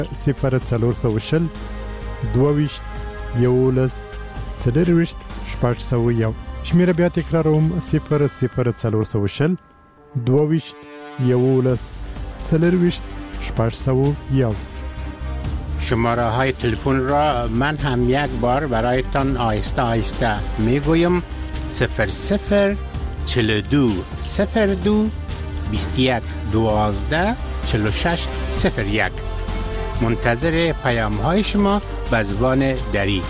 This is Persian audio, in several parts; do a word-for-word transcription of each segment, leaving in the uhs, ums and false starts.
صفر څلور سوه شل دوه ویشت یولس څلرویشت شپږ سوه یو. شمیره بیا تکراروم: صفر صفر څلور سوه شل دوه ویشت یولس څلرویشت شپږ سوه یو. شماره های تلفن را من هم یک بار برایتان آهسته آهسته میگویم: صفر صفر چهل و دو صفر دو بیست و یک دوازده چهل و شش صفر یک. منتظر پیام های شما به زبان دری.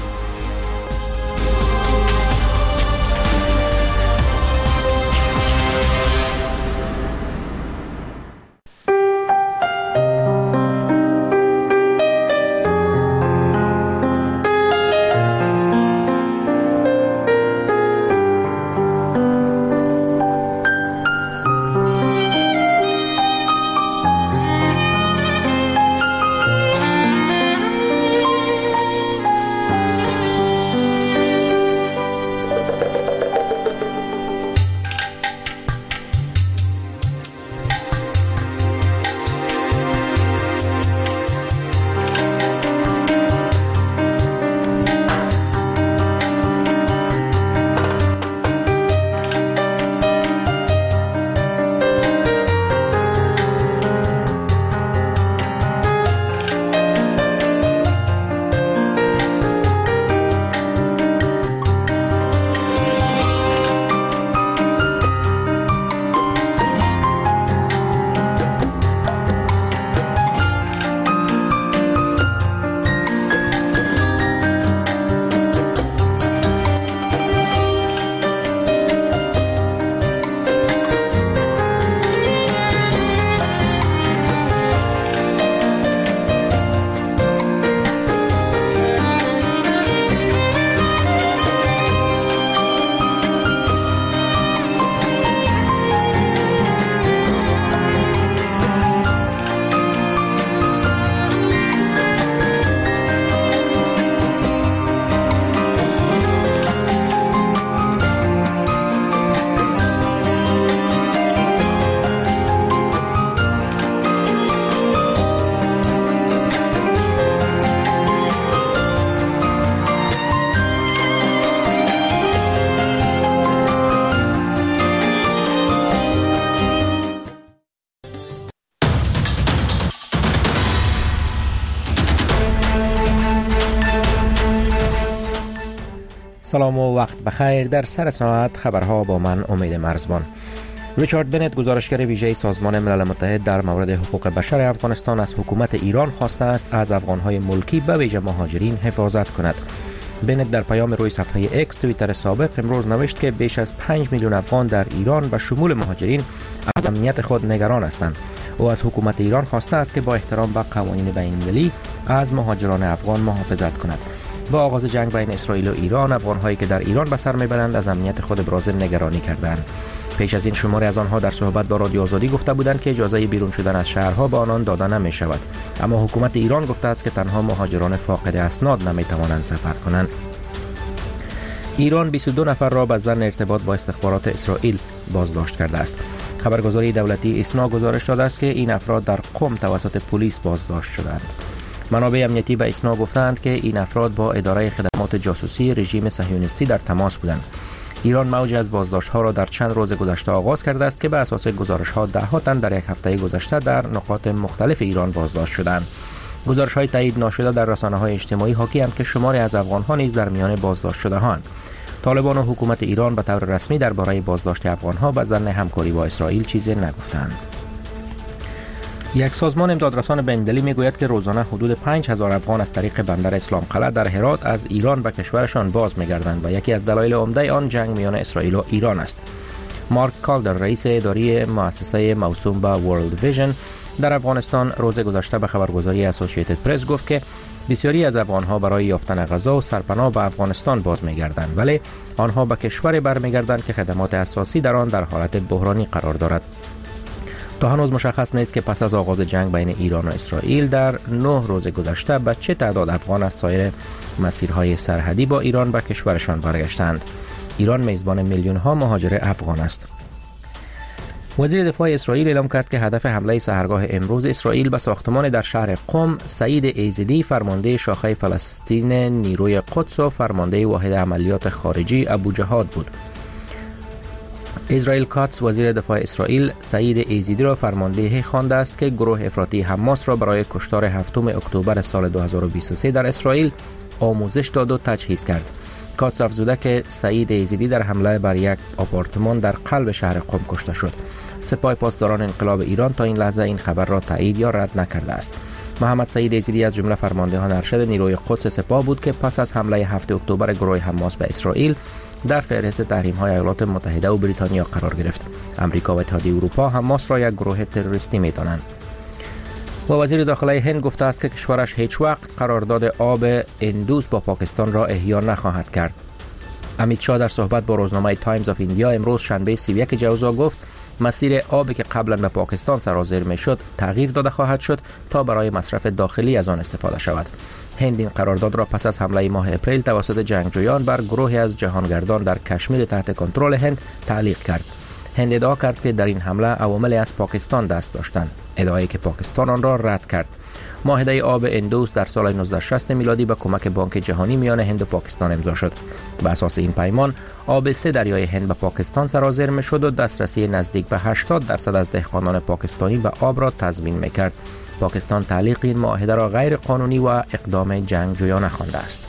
سلام و وقت بخیر. در سر ساعت خبرها با من امید مرزبان. ریچارد بنت، گزارشگر ویژه سازمان ملل متحد در مورد حقوق بشر افغانستان، از حکومت ایران خواسته است از افغانهای ملکی به ویژه مهاجرین حفاظت کند. بنت در پیام روی صفحه اکس توییتر سابق امروز نوشت که بیش از پنج میلیون افغان در ایران به شمول مهاجرین از امنیت خود نگران هستند. او از حکومت ایران خواسته است که با احترام به قوانین بین‌المللی از مهاجران افغان محافظت کند. با آغاز جنگ بین اسرائیل و ایران، افغان‌هایی که در ایران به سر می‌برند از امنیت خود ابراز نگرانی کردند. پیش از این شماری از آنها در صحبت با رادیو آزادی گفته بودند که اجازه بیرون شدن از شهرها به آنان داده نمی‌شود. اما حکومت ایران گفته است که تنها مهاجران فاقد اسناد نمی‌توانند سفر کنند. ایران بیست و دو نفر را به ظن ارتباط با استخبارات اسرائیل بازداشت کرده است. خبرگزاری دولتی ایسنا گزارش داده است که این افراد در قم توسط پلیس بازداشت شدند. منابع امنیتی به ایسنا گفتند که این افراد با اداره خدمات جاسوسی رژیم صهیونیستی در تماس بودند. ایران موج از بازداشت‌ها را در چند روز گذشته آغاز کرده است که به اساس گزارش‌ها ده‌ها تن در یک هفته گذشته در نقاط مختلف ایران بازداشت شدند. گزارش‌های تایید ناشده در رسانه‌های اجتماعی حاکی‌اند که شماری از افغان‌ها نیز در میان بازداشت شده‌اند. طالبان و حکومت ایران به طور رسمی درباره بازداشت افغان‌ها به ظن همکاری با اسرائیل چیزی نگفتند. یک سازمان امدادرسان بین‌المللی میگوید که روزانه حدود پنج هزار افغان از طریق بندر اسلام قلعه در هرات از ایران به کشورشان باز می‌گردند و یکی از دلایل عمده آن جنگ میان اسرائیل و ایران است. مارک کالدر، رئیس اداری مؤسسه موسوم به ورلد ویژن در افغانستان، روز گذشته به خبرگزاری اسوسییتد پرس گفت که بسیاری از افغان‌ها برای یافتن غذا و سرپناه به افغانستان باز می‌گردند، ولی آنها به کشوری برمیگردند که خدمات اساسی در آن در حالت بحرانی قرار دارد. تا هنوز مشخص نیست که پس از آغاز جنگ بین ایران و اسرائیل در نه روز گذشته به چه تعداد افغان از سایر مسیرهای سرحدی با ایران به کشورشان برگشتند. ایران میزبان میلیون‌ها مهاجر افغان است. وزیر دفاع اسرائیل اعلام کرد که هدف حمله سحرگاه امروز اسرائیل به ساختمان در شهر قم سعید ایزدی فرمانده شاخه فلسطین نیروی قدس و فرمانده واحد عملیات خارجی ابو جهاد بود. اسرائیل کاتس وزیر دفاع اسرائیل سعید ایزدی را فرمانده خوانده است که گروه افراطی حماس را برای کشتار هفتم اکتبر سال دو هزار و بیست و سه در اسرائیل آموزش داد و تجهیز کرد. کاتس افزوده که سعید ایزدی در حمله بر یک آپارتمان در قلب شهر قم کشته شد. سپاه پاسداران انقلاب ایران تا این لحظه این خبر را تایید یا رد نکرده است. محمد سعید ایزدی از جمله فرماندهان ارشد نیروی قدس سپاه بود که پس از حمله هفتم اکتبر گروه حماس به اسرائیل در فهرست تحریم‌های ایالات متحده و بریتانیا قرار گرفت. امریکا و اتحادیه اروپا حماس را یک گروه تروریستی می‌دانند. و وزیر داخلی هند گفته است که کشورش هیچ وقت قرارداد آب اندوس با پاکستان را احیا نخواهد کرد. امیت شاه در صحبت با روزنامه تایمز آف ایندیا امروز شنبه سی و یک جوزا گفت مسیر آبی که قبلا به پاکستان سرازیر میشد تغییر داده خواهد شد تا برای مصرف داخلی از آن استفاده شود. هند این قرارداد را پس از حمله ماه اپریل توسط جنگجویان بر گروهی از جهانگردان در کشمیر تحت کنترل هند تعلیق کرد. هند ادعا کرد که در این حمله عواملی از پاکستان دست داشتند، ادعایی که پاکستان آن را رد کرد. معاهده آب اندوس در سال نوزده شصت میلادی با کمک بانک جهانی میان هند و پاکستان امضا شد. بر اساس این پیمان آب سه دریای هند به پاکستان سرازیر میشد و دسترسی نزدیک به هشتاد درصد از دهقانان پاکستانی به آب را تضمین میکرد. پاکستان تعلیق این معاهده را غیر قانونی و اقدام جنگجویانه خوانده است.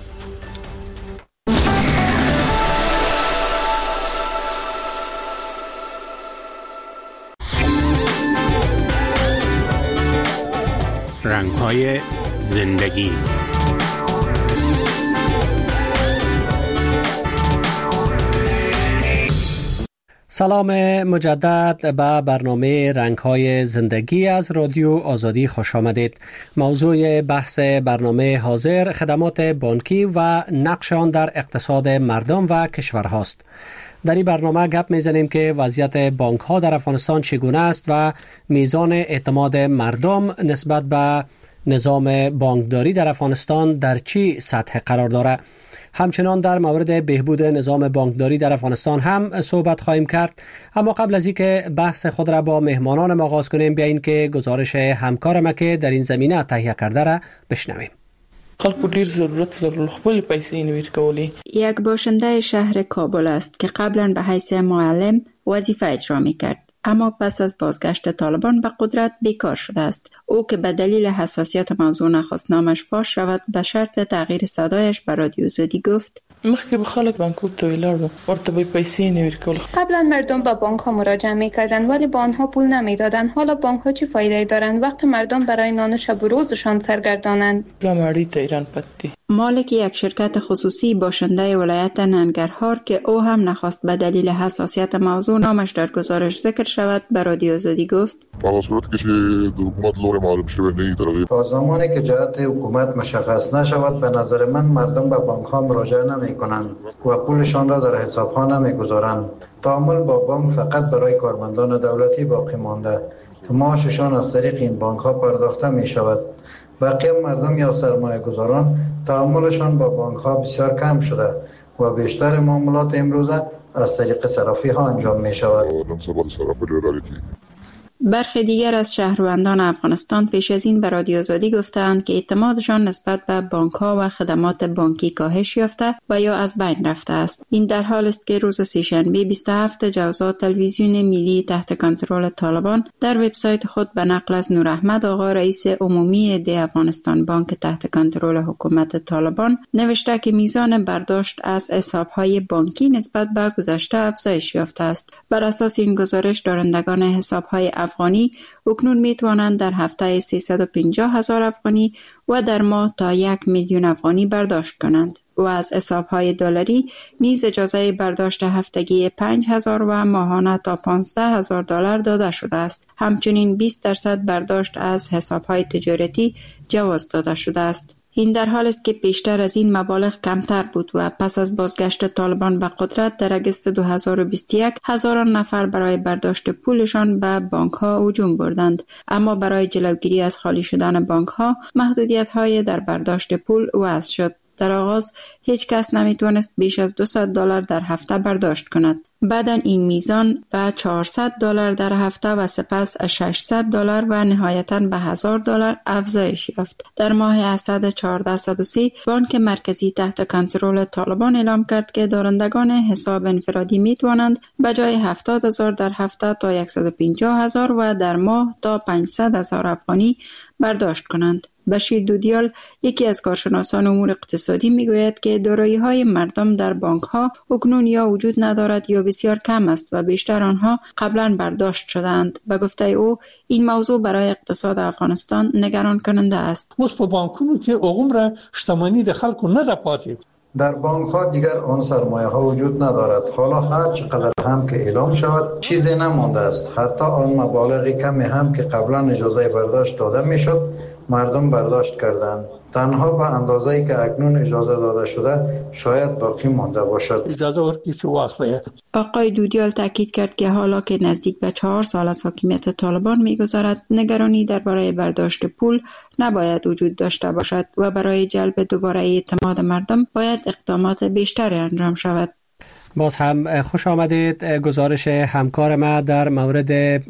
رنگ‌های زندگی. سلام مجدد به برنامه رنگ‌های زندگی از رادیو آزادی خوش آمدید. موضوع بحث برنامه حاضر خدمات بانکی و نقش آن در اقتصاد مردم و کشور هاست. در این برنامه گپ میزنیم که وضعیت بانک ها در افغانستان چگونه است و میزان اعتماد مردم نسبت به نظام بانکداری در افغانستان در چی سطح قرار دارد. همچنان در مورد بهبود نظام بانکداری در افغانستان هم صحبت خواهیم کرد، اما قبل از اینکه بحث خود را با مهمانان ما آغاز کنیم بیاین که گزارش همکار ما که در این زمینه تهیه کرده را بشنویم. خلکو ډیر ضرورت لرل خپل پیسې نویر کولی. یک باشنده شهر کابل است که قبلا به حیث معلم وظیفه اجرا می‌کرد، اما پس از بازگشت طالبان به قدرت بیکار شده است. او که به دلیل حساسیت موضوع نخواست نامش فاش شود به شرط تغییر صدایش به رادیو زودی گفت مخکې به خلک بانکو ته ولاړو ورته به پیسې نویر کول. قبلا مردم به بانک ها مراجعه می‌کردند ولی به آنها پول نمی‌دادند. حالا بانک ها چه فایده دارند وقتی مردم برای نان شب و روزشان سرگردانند؟ گاماری ته ایران پتی. مالک یک شرکت خصوصی باشنده ولایت ننگرهار که او هم نخواست به دلیل حساسیت موضوع نامش در گزارش ذکر شود به رادیو زودی گفت با صورت که حکومت لور معلوم شده نه ترغیب تا زمانی که جهت حکومت مشخص نشود به نظر من مردم به بانک ها مراجعه نمی کنند و پولشان را در حساب ها نمی گذارند. تعامل با بانک فقط برای کارمندان دولتی باقی مانده که معاششان از طریق این بانک ها پرداخته می شود. بقیه مردم یا سرمایه گذاران تعاملشان با بانک ها بسیار کم شده و بیشتر معاملات امروزه از طریق صرافی ها انجام می شود. برخی دیگر از شهروندان افغانستان پیش از این به رادیو آزادی گفتند که اعتمادشان نسبت به بانک ها و خدمات بانکی کاهش یافته و یا از بین رفته است. این در حال است که روز سه‌شنبه بیست و هفتم جوزا تلویزیون ملی تحت کنترل طالبان در وبسایت خود به نقل از نور احمد آقا رئیس عمومی ده افغانستان بانک تحت کنترل حکومت طالبان نوشته که میزان برداشت از حساب‌های بانکی نسبت به گذشته افزایش یافته است. بر اساس این گزارش دارندگان حساب‌های افغانی اکنون می توانند در هفته سیصد و پنجاه هزار افغانی و در ماه تا یک میلیون افغانی برداشت کنند و از حساب‌های دلاری نیز اجازه برداشت هفتگی پنج هزار و ماهانه تا پانزده هزار دلار داده شده است. همچنین بیست درصد برداشت از حساب‌های تجارتی جواز داده شده است. این در حال است که پیشتر از این مبالغ کمتر بود و پس از بازگشت طالبان به قدرت در اگست دو هزار و بیست و یک هزاران نفر برای برداشت پولشان به بانک ها هجوم بردند، اما برای جلوگیری از خالی شدن بانک ها محدودیت های در برداشت پول وضع شد. در آغاز هیچ کس نمیتونست بیش از دویست دلار در هفته برداشت کند. بعداً این میزان به چهارصد دلار در هفته و سپس ششصد دلار و نهایتاً به هزار دلار افزایش یافت. در ماه اسد هزار و چهارصد و سه بانک مرکزی تحت کنترل طالبان اعلام کرد که دارندگان حساب انفرادی می توانند به جای هفتاد هزار در هفته تا صد و پنجاه هزار و در ماه تا پانصد هزار افغانی برداشت کنند. بشیر دودیال یکی از کارشناسان امور اقتصادی میگوید که دارایی‌های مردم در بانک‌ها اکنون یا وجود ندارد یا بسیار کم است و بیشتر آنها قبلا برداشت شدند. به گفته او این موضوع برای اقتصاد افغانستان نگران کننده است. اوس په بانکونو کې عمره شتمنی د خلکو نه ده پاتې. در بانک ها دیگر آن سرمایه ها وجود ندارد. حالا هر چقدر هم که اعلام شود چیزی نمانده است. حتی آن مبالغ کمی هم که قبلا اجازه برداشت داده میشد مردم برداشت کردند. تنها به اندازه‌ای که اکنون اجازه داده شده شاید باقی مانده باشد. اجازه ورکړي چې واخلي. آقای دودیال تاکید کرد که حالا که نزدیک به چهار سال از حاکمیت طالبان می‌گذرد نگرانی درباره برداشت پول نباید وجود داشته باشد و برای جلب دوباره اعتماد مردم باید اقدامات بیشتری انجام شود. باز هم خوش آمدید. گزارش همکار ما در مورد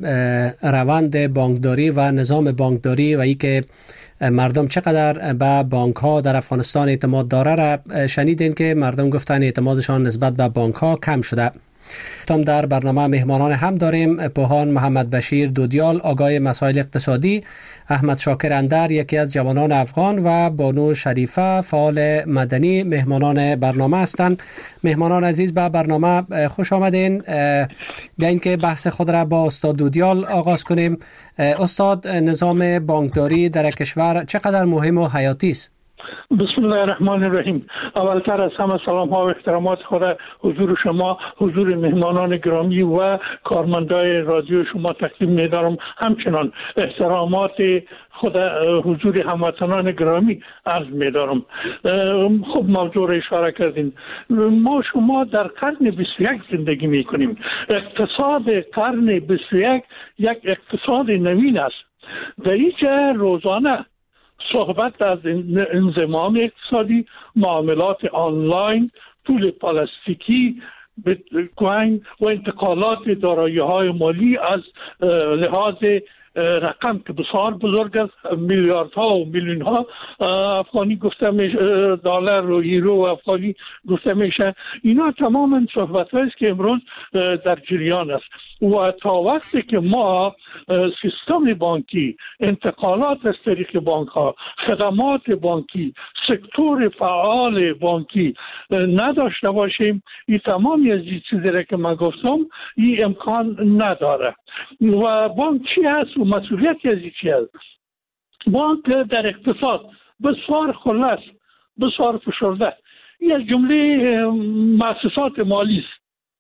روند بانکداری و نظام بانکداری و ای که مردم چقدر به بانک ها در افغانستان اعتماد داره را شنیدین که مردم گفتن اعتمادشان نسبت به بانک ها کم شده. تام در برنامه مهمانان هم داریم پوهان محمد بشیر دودیال آگاه مسائل اقتصادی، احمد شاکر اندر یکی از جوانان افغان و بانو شریفه فعال مدنی مهمانان برنامه هستند. مهمانان عزیز به برنامه خوش آمدین. بیاین که بحث خود را با استاد دودیال آغاز کنیم. استاد، نظام بانکداری در کشور چقدر مهم و حیاتی است؟ بسم الله الرحمن الرحیم. اولتر از همه سلام ها و احترامات خود حضور شما، حضور مهمانان گرامی و کارمندای رادیو شما تقدیم می‌دارم. همچنان احترامات خود حضور هموطنان گرامی عرض می‌دارم. خب موضوع را اشاره کردین. ما شما در قرن بیست و یک زندگی می‌کنیم. اقتصاد قرن بیست و یک یک اقتصاد نوین است. در اینجا روزانه صحبت از انضمام اقتصادی، معاملات آنلاین، پول پلاستیکی، بیتکوین و انتقالات دارایی‌های مالی از لحاظ رقم که بسیار بزرگ است، میلیاردها و میلیون ها افغانی گفته میشه، دلار و یورو و افغانی گفته میشه. اینا تماما صحبت است که امروز در جریان است و تا وقتی که ما سیستم بانکی، انتقالات از طریق بانک ها، خدمات بانکی، سکتور فعال بانکی نداشته باشیم، این تمامی از این چیزی که من گفتم این امکان نداره. و بانک چی هست و مسئولیتی از این چی هست؟ بانک در اقتصاد بسیار خلاص، بسیار فشرده. این از جمله مؤسسات مالی است.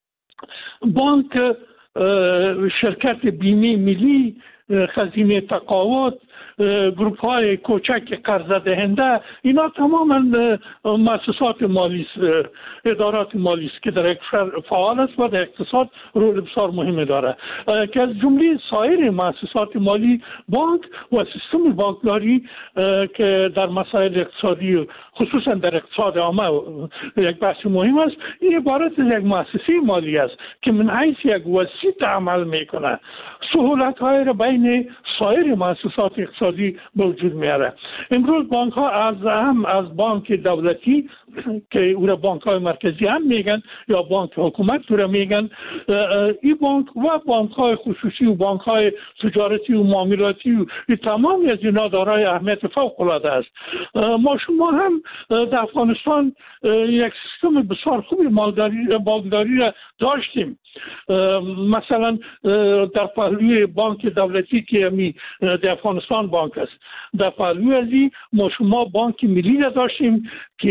بانک شرکت بیمه ملی، خزینه تقاعد، گروپ های کوچک قرض دهنده، اینا تماما مؤسسات مالی است، ادارات مالی است که در اقتصاد فعال است و در اقتصاد رول بسیار مهم داره. که از جمله سایر مؤسسات مالی بانک و سیستم بانکداری که در مسائل اقتصادی خصوصا در اقتصاد عامه یک بحث مهم است، این عبارت از یک مؤسسه مالی است که من حیث یک وسیط عمل میکنه، سهولت های را بین سایر مؤسسات اقتصادی به وجود میاره. امروز بانک ها از هم از بانک دولتی که او را بانک های مرکزی هم میگن یا بانک حکومت او را میگن، این بانک و بانک های خصوصی و بانک های تجارتی و معاملاتی و تمامی از اینا دارای اهمیت فوق العاده است. ما شما هم در افغانستان یک سیستم بسیار خوبی مالداری بانکداری را داشتیم. مثلا در پهلوی بانک دولتی که می در افغانستان بانک است، در پهلوی از این ما شما بانک ملی را داشتیم که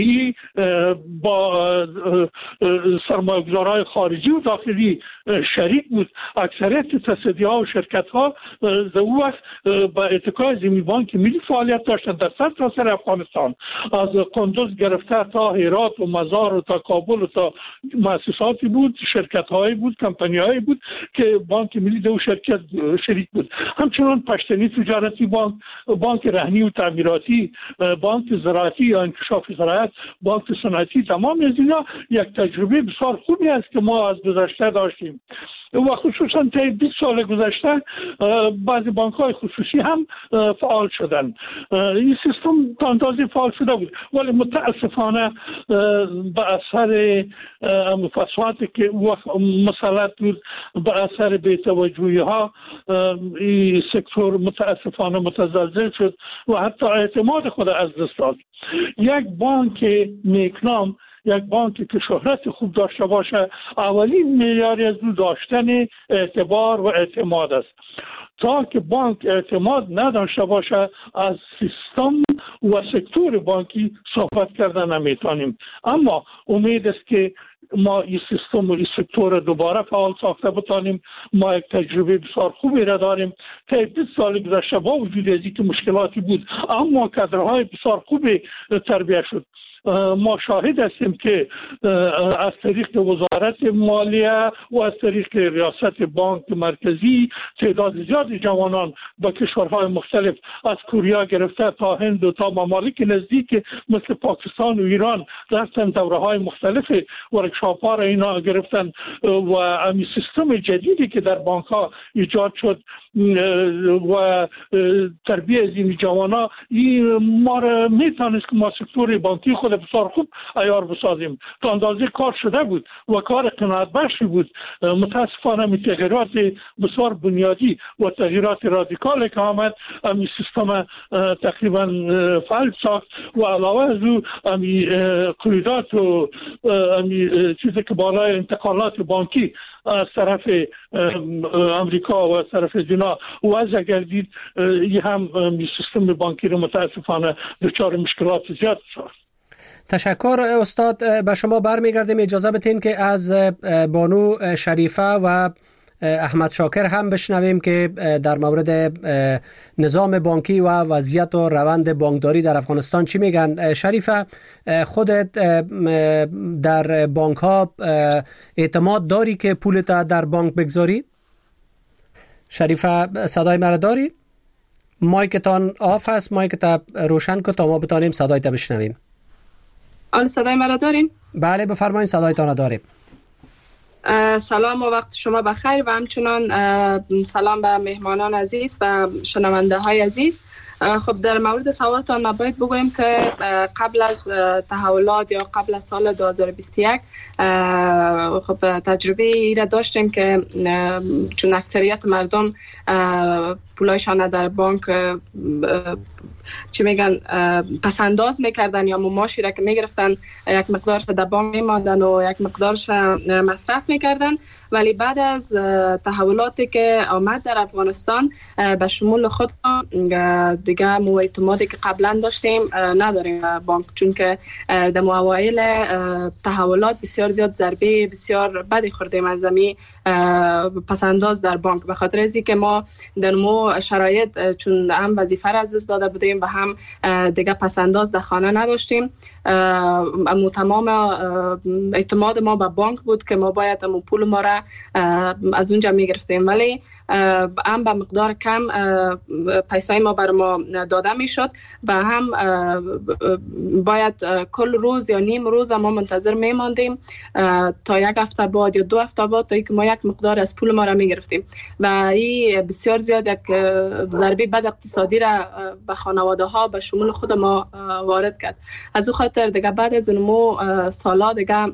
با سرمایه‌گذارهای خارجی و داخلی شریک بود. اکثریت تصدیه ها و شرکت ها در اون وقت با اتکای زمین بانک ملی فعالیت داشتند در سرتاسر افغانستان، از قندوز گرفته تا هرات و مزار و تا کابل و تا مؤسساتی بود، شرکت هایی بود، کمپانی هایی بود که بانک ملی در شرکت شریک بود. همچنان پشتنی تجارتی بانک، بانک رهنی و تعمیراتی، بانک زراعتی یا انکشاف زراعت، بانک بانک صنعتی، تمام از اینا یک تجربه بسیار خوبی است که ما از گذشته داشتیم و خصوصا طی بیست سال گذشته بعضی بانک‌های خصوصی هم فعال شدن. این سیستم تا اندازه فعال شده بود، ولی متاسفانه به اثر فسادی که وقت مسلط بود، به اثر بی‌توجهی ها این سکتور متاسفانه متزلزل شد و حتی اعتماد خود از دست داد. یک بانک نیکنام، یک بانکی که شهرت خوب داشته باشه، اولین معیار از او داشتن اعتبار و اعتماد است. تا که بانک اعتماد نداشته باشه از سیستم و سکتور بانکی صحبت کردن نمیتونیم. اما امید است که ما این سیستم و این سکتور دوباره فعال ساخته بتانیم. ما یک تجربه بسیار خوبی را داریم. طی بیست سال گذشته با وجود از اینکه مشکلاتی بود، اما کادرهای بسیار خوبی تربیت شد. ما شاهد هستیم که از طریق وزارت مالیه و از طریق ریاست بانک مرکزی تعداد زیادی جوانان با کشورهای مختلف از کوریا گرفته تا هند و تا ممالک نزدیک مثل پاکستان و ایران رفتن دوره های مختلف ورکشاپ ها را اینا گرفتن و امی سیستم جدیدی که در بانک ها ایجاد شد و تربیت از این جوانان این ما را میتونست که ما سکتور بانکی خود بسیار خوب عیار بسازیم. تا اندازه کار شده بود و کار قناعت بخشی بود. متاسفانه می تغییرات بسیار بنیادی و تغییرات رادیکال که آمد امی سیستم تقریبا فلج ساخت و علاوه از او امی قیودات و امی چیزی که بالای انتقالات بانکی از طرف امریکا و از طرف دینا وضع گردید، این هم سیستم بانکی رو متاسفانه دچار مشکلات زیاد شد. تشکر استاد. به شما برمیگردیم. اجازه بدین که از بانو شریفه و احمد شاکر هم بشنویم که در مورد نظام بانکی و وضعیت و روند بانکداری در افغانستان چی میگن. شریفه، خودت در بانک ها اعتماد داری که پولت در بانک بگذاری؟ شریفه صدای مرا داری؟ مایکتان آف است، مایکت روشن کن تا ما بتانیم صدایت بشنویم. آن صدای مرا داریم؟ بله بفرمایید، صدایتان داریم. سلام و وقت شما بخیر و همچنان سلام به مهمانان عزیز و شنونده های عزیز. خب در مورد سوالتان ما باید بگویم که قبل از تحولات یا قبل از سال دو هزار و بیست و یک خب تجربه ای را داشتیم که چون اکثریت مردم پولایشان در بانک چی میگن پسنداز میکردن یا مماشی را که میگرفتن یک مقدارش در بانک میماندن و یک مقدارش مصرف میکردن، ولی بعد از تحولاتی که آمد در افغانستان به شمول خود دیگه مو اعتمادی که قبلا داشتیم نداریم بانک، چون که در اوایل تحولات بسیار زیاد ضربه بسیار بدی خوردیم از زمین پسنداز در بانک، به خاطر از اینکه ما در مو شرایط چون هم وظیفه را از دست داده بودیم و هم دیگه پسنداز در خانه نداشتیم. امو تمام اعتماد ما به بانک بود که ما باید امو پول ما را از اونجا میگرفتیم، ولی هم به مقدار کم پیسای ما بر ما داده میشد و هم باید کل روز یا نیم روز ما منتظر میماندیم تا یک هفته بعد یا دو هفته بعد تا اینکه ما یک مقدار از پول ما را میگرفتیم و این بسیار زیاد یک ضربه بد اقتصادی را به خانواده ها به شمول خود ما وارد کرد. از او خاطر دیگه بعد از نمو سالا دیگه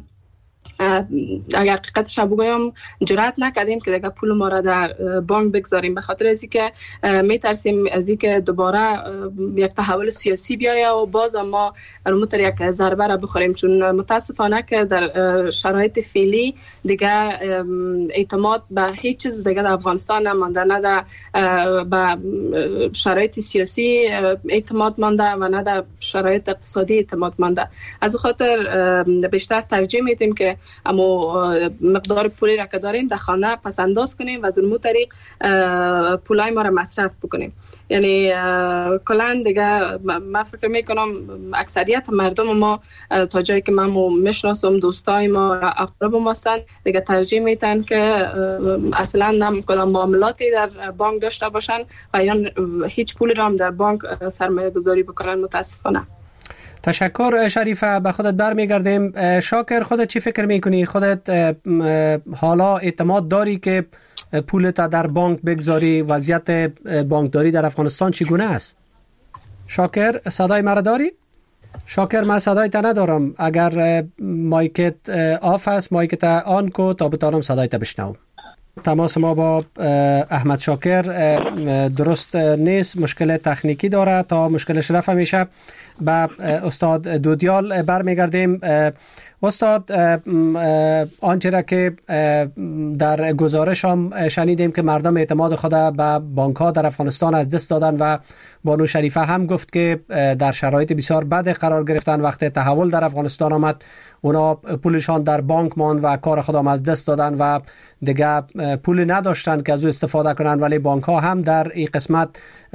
اگر حقیقتش بگویم جرأت نکردیم که دیگه پول ما را در بانک بگذاریم، به خاطر از اینکه میترسیم از اینکه دوباره یک تحول سیاسی بیاید و باز ما رومتر یک ضربه را بخوریم، چون متاسفانه که در شرایط فعلی دیگه اعتماد به هیچ چیز دیگه در افغانستان نمانده، نه در به شرایط سیاسی اعتماد مانده و نه در شرایط اقتصادی اعتماد مانده. از خاطر بیشتر ترجیح میدیم که اما مقدار پولی را که داریم در خانه پس انداز کنیم و از اون طریق پولای ما را مصرف بکنیم. یعنی کلا دیگه من فکر میکنم اکثریت مردم ما تا جایی که من میشناسم دوستای ما اقرب ما هستند دیگه ترجیح میدن که اصلا نم کدام معاملاتی در بانک داشته باشن و یا هیچ پولی را هم در بانک سرمایه گذاری بکنن. متاسفانه. تشکر شریفه. به خودت برمیگردیم. شاکر، خودت چی فکر میکنی؟ خودت حالا اعتماد داری که پولت در بانک بگذاری؟ وضعیت بانکداری در افغانستان چگونه است؟ شاکر، صدای مرا داری؟ شاکر، من صدایت ندارم. اگر مایکت آف است مایکت آن کو تا بتانم صدایت بشنوم. تماس ما با احمد شاکر درست نیست، مشکل تکنیکی داره. تا مشکلش رفع میشه به استاد دودیال برمیگردیم. استاد، آنچه را که در گزارش هم شنیدیم که مردم اعتماد خود به بانک ها در افغانستان از دست دادن و بانو شریفه هم گفت که در شرایط بسیار بد قرار گرفتن. وقتی تحول در افغانستان آمد اونا پولشان در بانک ماند و کار خودم از دست دادن و دیگه پول نداشتن که از او استفاده کنن، ولی بانک ها هم در این قسمت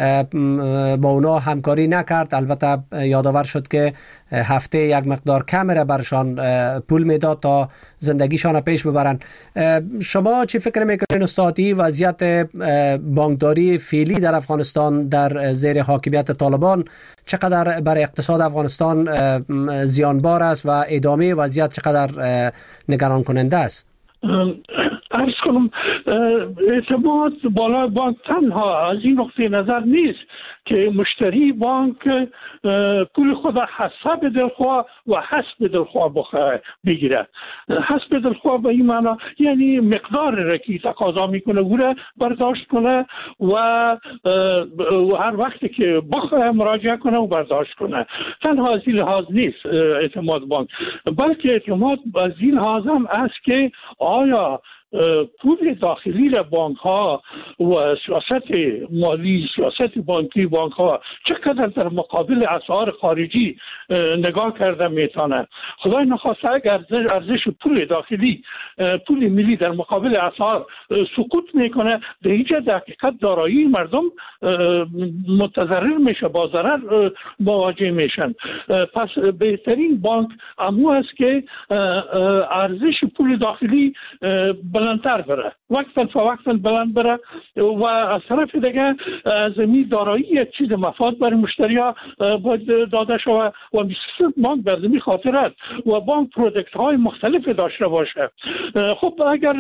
با اونا همکاری نکرد. البته یادآور شد که هفته یک مقدار کم را برشان پول میداد تا زندگیشان پیش ببرن. شما چی فکر میکنین استادی وضعیت بانکداری فعلی در افغانستان در زیر حاکمیت طالبان چقدر برای اقتصاد افغانستان زیانبار است و ادامه وضعیت چقدر نگران کننده است؟ عرض کنم اعتماد بالای بانک تنها از این نقطه نظر نیست که مشتری بانک پول خود حسب دلخواه و حسب دلخواه بگیره. حسب دلخواه به این معنا یعنی مقدار را که تقاضا میکنه او را برداشت کنه و هر وقتی که بخواه مراجعه کنه و برداشت کنه. تنها از این لحاظ نیست اعتماد بانک، بلکه اعتماد از این لحاظ هم است که آیا پول داخلی را بانک ها و سیاست مالی، سیاست بانکی بانک ها چقدر در مقابل اسعار خارجی نگاه کرده میتونه. خدای نخواسته اگر ارزش پول داخلی، پول ملی در مقابل اسعار سقوط میکنه، به هیچ دقیقت دارایی مردم متضرر میشه، با ضرر مواجه میشن. پس بهترین بانک امو است که ارزش پول داخلی بلندتر بره، وقتا فوقتا بلند بره و از طرف دیگه از می دارایی یک چیز مفاد برای مشتری ها باید داده شود و بیشتر بانک بر زمین خاطر است و بانک پرودکت های مختلف داشته باشه. خب اگر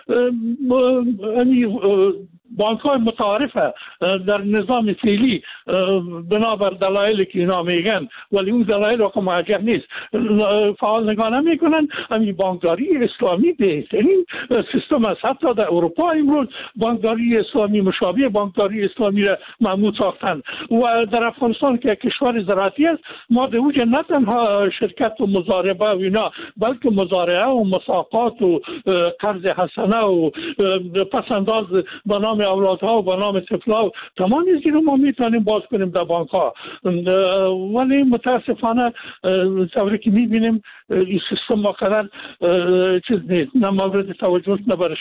بانک های متعارفه در نظام فعلی بنابر دلایلی که اینا میگن، ولی اون دلایل رو که موجه نیست، فعال نگاه نمیکنن. همین بانکداری اسلامی بهترین سیستم است. حتی در اروپا امروز بانکداری اسلامی مشابه بانکداری اسلامی را معمول ساختن و در افغانستان که کشور زراعتی است ما به اوج نه تنها شرکت و مزاربه و اینا، بلکه مزارعه و مساقات و قرض حسنه و پسنداز به نام اولادها و به نام طفلها، تمام از این رو ما میتونیم باز کنیم در بانک ها. ولی متاسفانه طوری که میبینیم این سیستم ما قدر چیز نیست، نه مورد توجه نه برش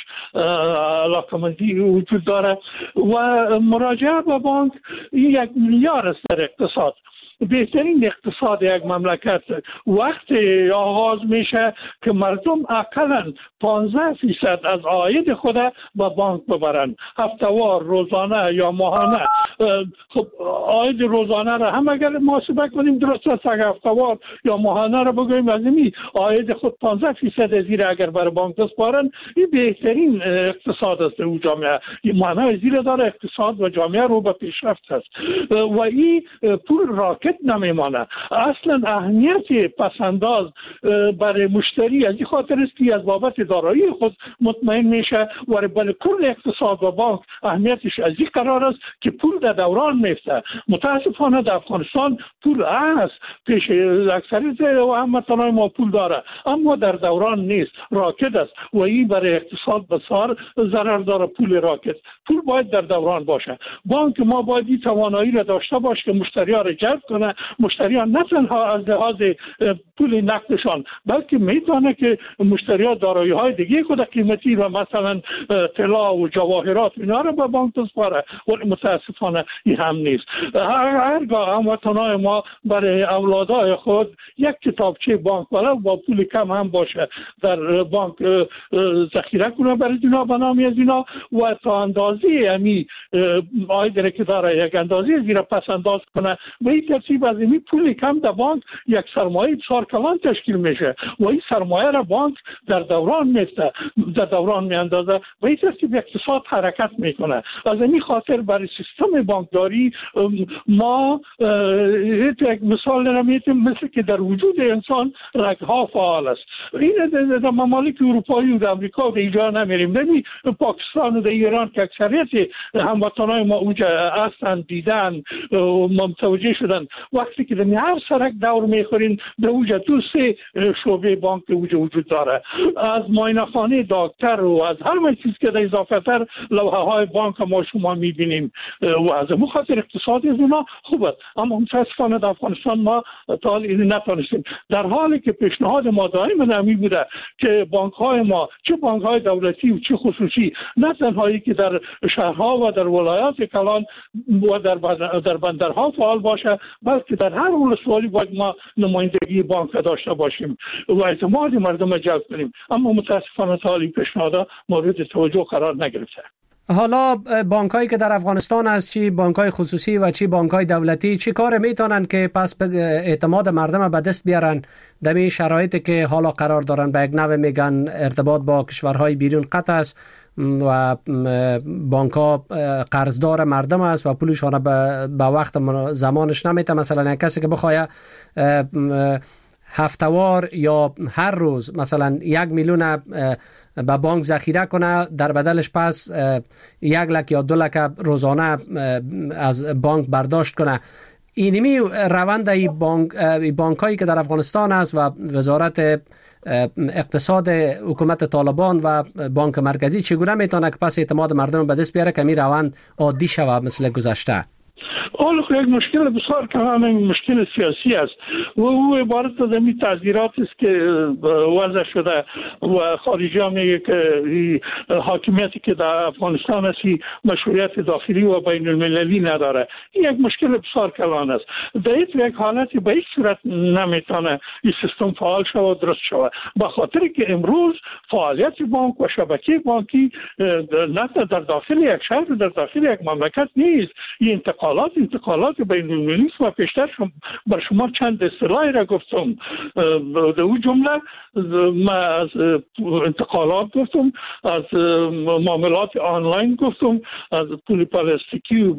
علاقمندی وجود داره و مراجعه به بانک یک معیار است در اقتصاد. بهترین اقتصاد یک مملکت وقتی آغاز میشه که مردم اقلاً پانزده فیصد از عاید خود به بانک ببرن، هفتهوار، روزانه یا ماهانه. خب عاید روزانه را هم اگر محاسبه کنیم درست است، اگر هفتهوار یا ماهانه را بگوییم از این عاید خود پانزده فیصد از این اگر بر بانک بسپارن، این بهترین اقتصاد است او جامعه. این معنی زیر داره اقتصاد و جامعه رو به پیشرفت است و این پول راکت نمیمانه. اصلا اهمیت پسنداز برای مشتری از این خاطر است که از بابت دارایی خود مطمئن میشه و برای کل اقتصاد و بانک اهمیتش از این قرار است که پول در دوران میفته. متاسفانه در افغانستان پول است، پیش اکثریت و هموطنان ما پول داره اما در دوران نیست، راکد است و این برای اقتصاد بسیار ضرر داره. پول راکد، پول باید در دوران باشه. بانک ما باید این توانایی را داشته باشه که مشتری ها را جلب کنه، مشتری ها نه تنها از لحاظ پول نقدشان بلکه میتونه که مشتری ها دارایی های دیگه خود قیمتی و مثلا طلا و جواهرات اینا رو به بانک بسپاره، ولی متاسفانه این هم نیست. هرگاه هموطنان ما برای اولادای خود یک کتابچه بانک ولو با پول کم هم باشه در بانک ذخیره کنه برای اینا به نام از اینا و تا اندازه امی عاید که داره یک اندازه زیر پس انداز کنه و این نصیب از این پول کم در بانک یک سرمایه بسیار کلان تشکیل میشه و این سرمایه را بانک در دوران میفته، در دوران میاندازه و این ترتیب اقتصاد حرکت میکنه. از این خاطر برای سیستم بانکداری ما یک مثال نمیتیم مثل که در وجود انسان رگها فعال است. این در ممالک اروپایی و در امریکا و در اینجا نمیریم، نمی پاکستان و در ایران که اکثریت هموطنای ما اوجا هستند، دیدن و متوجه شدن وقتی که در هر سرک دور میخورین در اوجا دو سه شعبه بانک اوجا وجود داره، از معاینه خانه دکتر و از هر چیز که در اضافه تر لوحه های بانک ما شما میبینیم و از اون خاطر اقتصادی از اونا خوب است. اما متاسفانه در افغانستان ما تا این نتونستیم، در حالی که پیشنهاد ما دائما نمی بوده که بانک های ما چه بانک های دولتی و چه خصوصی نه تنهایی که در شهرها و در ولایات کلان و در در بندرها فعال باشه، بلکه در هر ولسوالی باید ما نمایندگی بانک داشته باشیم و اعتماد مردم جلب کنیم. اما متاسفانه تا این پیشنهاد مورد توجه قرار نگرفته. حالا بانک هایی که در افغانستان هست، چی بانک های خصوصی و چی بانک های دولتی، چی کار میتونن که پس اعتماد مردم به دست بیارن در این شرایطی که حالا قرار دارن به یک نوع میگن ارتباط با کشورهای بیرون قطع است و بانک ها قرضدار مردم است و پولشان به وقت زمانش نمیته. مثلا یک کسی که بخواه هفتوار یا هر روز مثلا یک میلیون به بانک ذخیره کنه، در بدلش پس یک لک یا دو لک روزانه از بانک برداشت کنه. اینمی روند ای بانک ای بانک هایی که در افغانستان است و وزارت اقتصاد حکومت طالبان و بانک مرکزی چگونه میتونه که پس اعتماد مردم به دست بیاره که می روند عادی شود مثل گذشته؟ حالا یک مشکل بسیار کلان مشکل سیاسی است و او عبارت از این تعذیرات است که وضع شده و خارجی ها میگه که حاکمیتی که در افغانستان است مشروعیت داخلی و بین المللی نداره. این یک مشکل بسیار کلان است. در یک حالتی به هیچ صورت نمیتونه این سیستم فعال شود و درست شود، به خاطر که امروز فعالیت بانک و شبکه بانکی نه در داخل یک شهر در داخل یک مملکت نیست. این انتقالات انتقالات بین المللی و پیشتر بر شما چند اصطلاحی را گفتم. در اون جمله ما از انتقالات گفتم، از معاملات آنلاین گفتم، از پول پلاستیکی و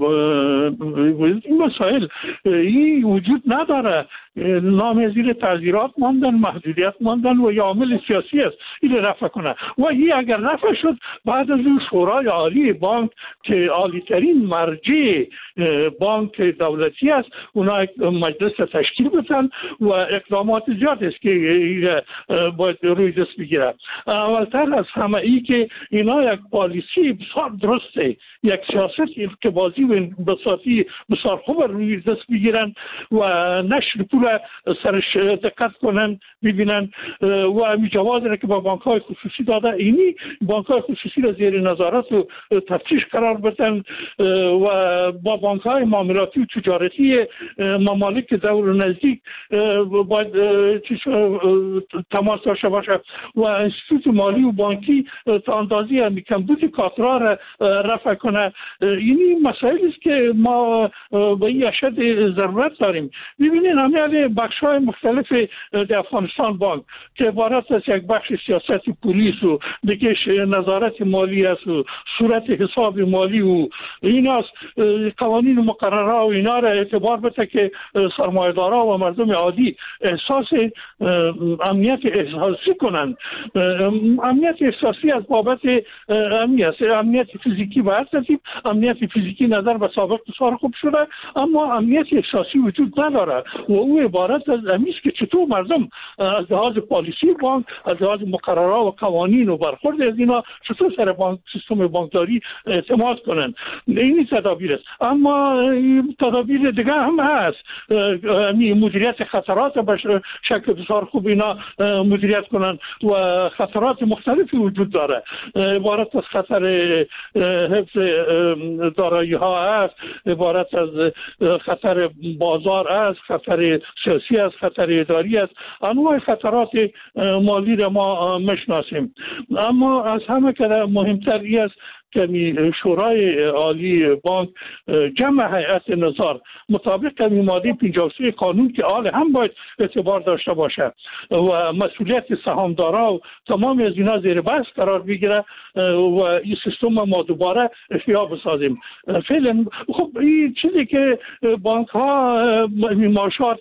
این مسائل این وجود نداره. نام زیر تعذیرات ماندن، محدودیت ماندن و یا عامل سیاسی است این رفع کنه و این اگر رفع شد بعد از اون شورای عالی بانک که عالی ترین مرجع بانک دولتی است اونا مجلس تشکیل بتن و اقدامات زیاد است که باید روی دست بگیرن. اولتر از همه ای که اینا یک پالیسی بسیار درسته، یک سیاست که بازی و بساطی بسیار خوب روی دست بگیرن و نشر پول سرش دقت کنن ببینن و امی جواز را که با بانک های خصوصی داده اینی بانک های خصوصی را زیر نظارت و تفتیش قرار بدن و با بانک های معاملاتی و تجارتی ممالک دور نزدیک باید تماس داشته باشه و انستیتوت مالی و بانکی تا اندازی همی کمبود کاترا را رفع کنه. اینی مسائلی است که ما به این اشد ضرورت داریم. ببینید همه بخش های مختلف در افغانستان بانک که عبارت از یک بخش سیاست پولیس و دیگهش نظارت مالی است و صورت حساب مالی و این است، قوانین و مقررات و اینا را اعتبار بده که سرمایه‌دارا و مردم عادی احساس امنیت احساسی کنند. امنیت احساسی از بابت امنیت امنیت فیزیکی و ترتیب امنیت فیزیکی نظر به سابق بسیار خوب شده اما امنیت احساسی وجود نداره و او عبارت از امیست که چطور مردم از لحاظ پالیسی بانک، از لحاظ مقررات و قوانین و برخورد از اینا چطور سر بانک سیستم بانکداری اعتماد کنند. این تدابیر است. اما تدابیر دیگه هم هست. مدیریت خطرات به شکل بسیار خوب اینا مدیریت کنند و خطرات مختلفی وجود داره. عبارت از خطر حفظ دارایی ها است، عبارت از خطر بازار است، خطر سیاسی است، خطر اداری است، انواع خطرات مالی را ما میشناسیم. اما از همه که مهمتر است که شورای عالی بانک جمع هیئت نظار مطابق ماده پنجاه و سه قانون که آل هم باید اعتبار داشته باشه و مسئولیت سهامدارا و تمام از اینا زیر بحث قرار بگیره و این سیستم ما دوباره احیا بسازیم. فعلا خب این چیزی که بانک ها معاشات